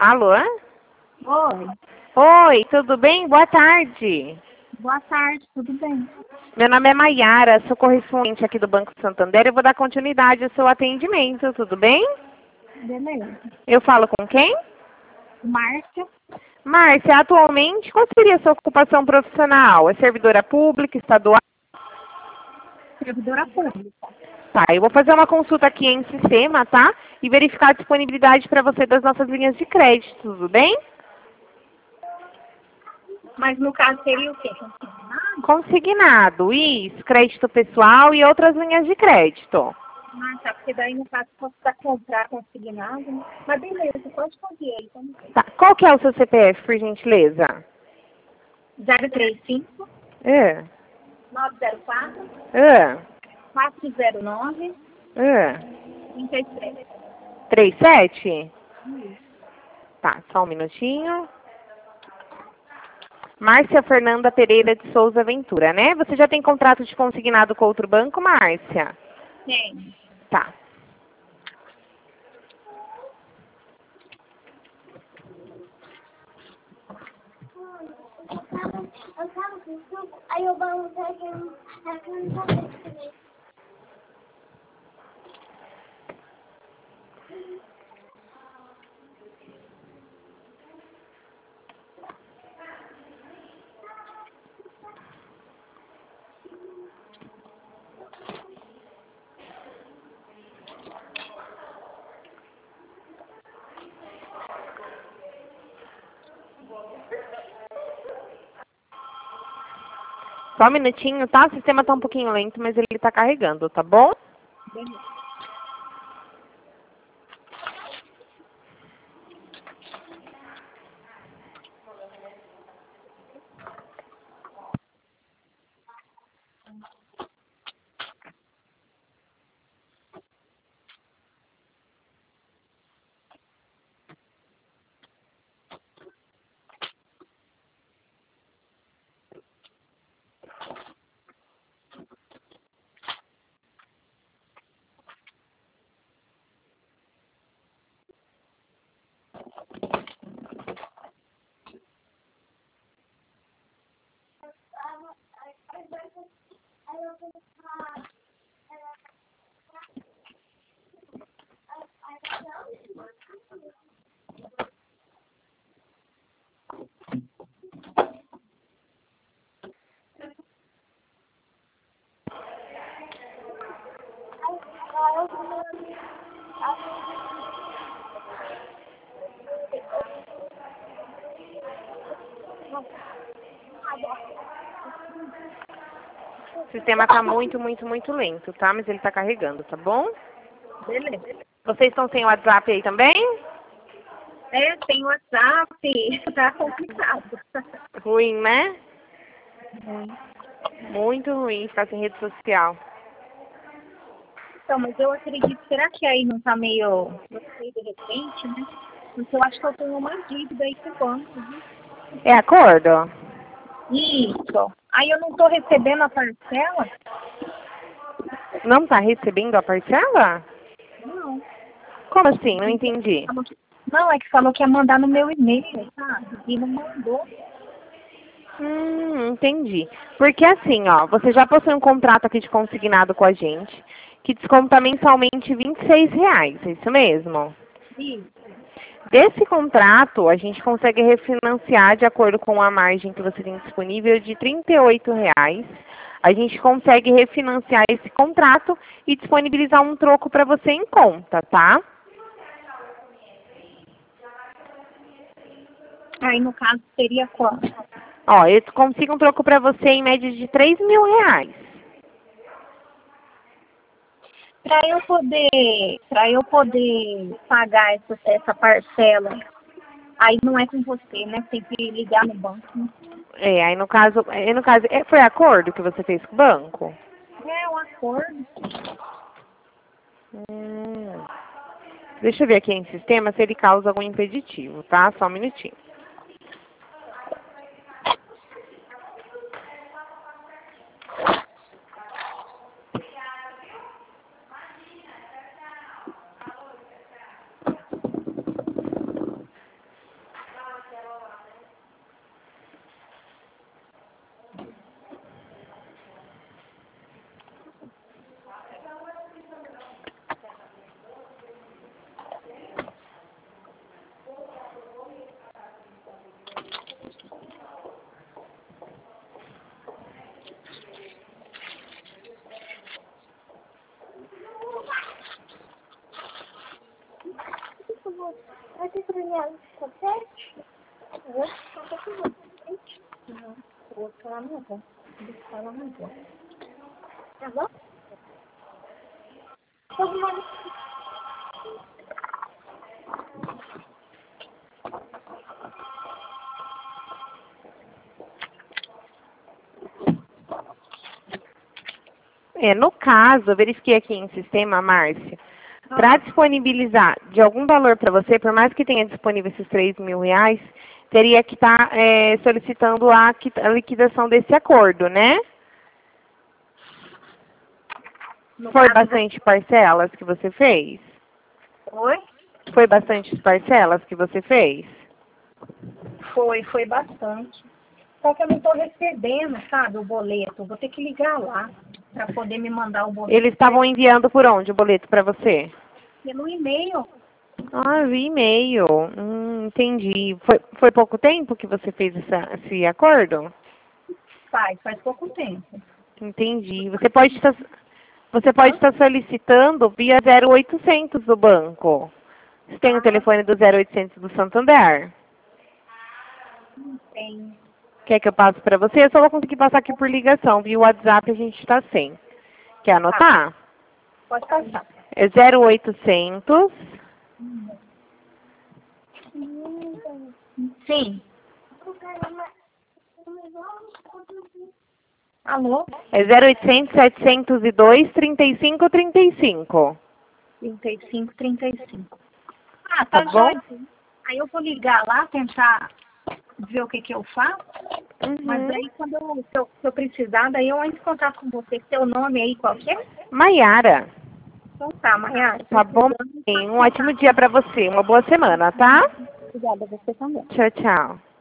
Alô? Oi, Oi, tudo bem? Boa tarde. boa tarde, tudo bem? Meu nome é Maiara, sou correspondente aqui do Banco Santander. Eu vou dar continuidade ao seu atendimento, tudo bem? Beleza. Eu falo com quem? Márcia, Márcia, atualmente, qual seria a sua ocupação profissional? É servidora pública, estadual? servidora pública. Tá, eu vou fazer uma consulta aqui em sistema, tá? E verificar a disponibilidade para você das nossas linhas de crédito, tudo bem? Mas no caso seria o quê? Consignado? Consignado, isso, crédito pessoal e outras linhas de crédito. Ah, tá, porque daí no caso posso dar comprar consignado, né? Mas beleza, pode fazer aí, então. Tá, qual que é o seu CPF, por gentileza? 035 É, 904 é, 409 é. 33. 37? Tá, só um minutinho. Márcia Fernanda Pereira de Souza Ventura, né? Você já tem contrato de consignado com outro banco, Márcia? Tem. Tá. Aí o banco pega Só um minutinho, tá? O sistema tá um pouquinho lento, mas ele tá carregando, tá bom? Beleza. O sistema tá muito lento, tá? Mas ele tá carregando, tá bom? Beleza. Vocês estão sem WhatsApp aí também? É, tem WhatsApp, tá complicado. Ruim, né? Ruim. Muito ruim ficar sem rede social. Então, mas eu acredito, será que aí não tá meio, não sei, de repente, né? Porque eu acho que eu tenho uma dívida aí com o banco, viu? É acordo? Isso. Aí eu não tô recebendo a parcela? Não tá recebendo a parcela? Não. Como assim? Não entendi. Não, é que falou que ia mandar no meu e-mail, sabe? E não mandou. Entendi. Porque assim, ó, você já possui um contrato aqui de consignado com a gente, que desconta mensalmente R$ 26, é isso mesmo? Isso. Desse contrato, a gente consegue refinanciar de acordo com a margem que você tem disponível de R$ 38. A gente consegue refinanciar esse contrato e disponibilizar um troco para você em conta, tá? Aí no caso seria quanto? Ó, eu consigo um troco para você em média de R$ 3.000. Para eu poder pagar essa parcela, aí não é com você, né? Tem que ligar no banco, né? Aí no caso, foi acordo que você fez com o banco? É um acordo. Hum. Deixa eu ver aqui em sistema se ele causa algum impeditivo, tá? Só um minutinho. Vai ter problema com você? Vou ficar com você. Não, vou falar na avó. Vou falar na avó. Tá bom? Todo mundo. No caso, eu verifiquei aqui em sistema, Márcia, para disponibilizar de algum valor para você, por mais que tenha disponível esses R$ 3.000, teria que estar solicitando a liquidação desse acordo, né? Foi bastante parcelas que você fez? Oi? Foi bastante parcelas que você fez? Foi bastante. Só que eu não estou recebendo, sabe, o boleto. Vou ter que ligar lá para poder me mandar o boleto. Eles estavam enviando por onde o boleto para você? Pelo e-mail. Ah, via e-mail. Entendi. Foi pouco tempo que você fez esse acordo? Faz pouco tempo. Entendi. Você pode estar solicitando via 0800 do banco. Você tem o telefone do 0800 do Santander? Não tem. Quer que eu passe para você? Eu só vou conseguir passar aqui por ligação. Via WhatsApp a gente está sem. Quer anotar? Pode passar. É 0800. Sim. Alô? É 0800 702 3535. 3535. Ah, Tá tá bom? jóia. Aí eu vou ligar lá, tentar ver o que eu faço. Mas aí quando se eu precisar, daí eu entro em contato com você. Seu nome aí, qual que é? Maiara. Então tá, Maiara. Tá bom? Um ótimo dia para você. Uma boa semana, tá? Obrigada, você também. Tchau, tchau.